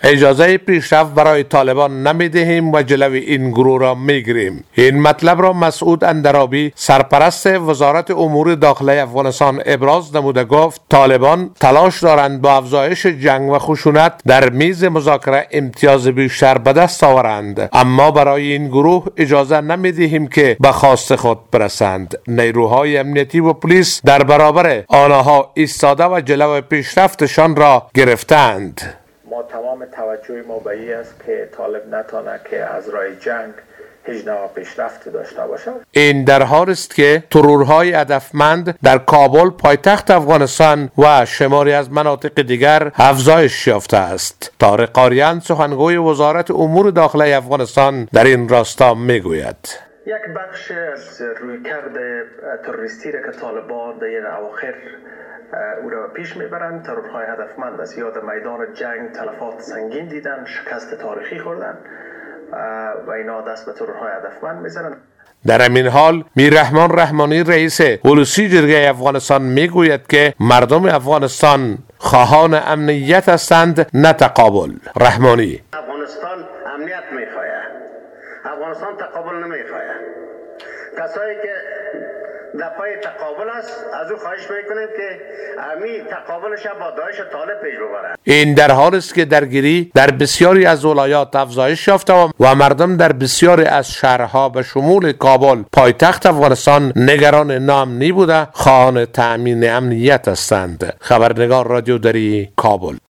اجازه پیشرفت برای طالبان نمیدهیم و جلوی این گروه را میگیریم. این مطلب را مسعود اندرابی سرپرست وزارت امور داخلی افغانستان ابراز نموده گفت طالبان تلاش دارند با افزایش جنگ و خشونت در میز مذاکره امتیاز بیشتر به دست آورند، اما برای این گروه اجازه نمیدهیم که به خواست خود برسند. نیروهای امنیتی و پلیس در برابر آنها ایستاده و جلو پیشرفتشان را گرفتند. ما تمام توجه ما به این است که طالب نتانه که از راه جنگ هیچ نوع پیشرفت داشته باشد. این در حال است که ترورهای هدفمند در کابل پایتخت افغانستان و شماری از مناطق دیگر افزایش یافته است. طارق قاریان سخنگوی وزارت امور داخلی افغانستان در این راستا میگوید: یک بخش از رویکرد تروریستی را که طالبان در این اواخر او را پیش میبرند، ترورهای هدفمند است. یاد میدان جنگ تلفات سنگین دیدن، شکست تاریخی خوردن و اینا دست به ترورهای هدفمند میزنند. در همین حال میررحمان رحمانی رئیس ولوسی جرگه افغانستان میگوید که مردم افغانستان خواهان امنیت هستند نه تقابل. رحمانی: افغانستان امنیت میخواهد، افغانستان تقابل نمیخواهد. کسایی که در پای تقابل است از او خواهش میکنیم که امی تقابلش با داعش طالب پیش ببرند. این در حال است که درگیری در بسیاری از ولایات افزایش یافته و مردم در بسیاری از شهرها به شمول کابل پایتخت افغانستان نگران ناامنی بوده خواهان تأمین امنیت هستند. خبرنگار رادیو دری کابل.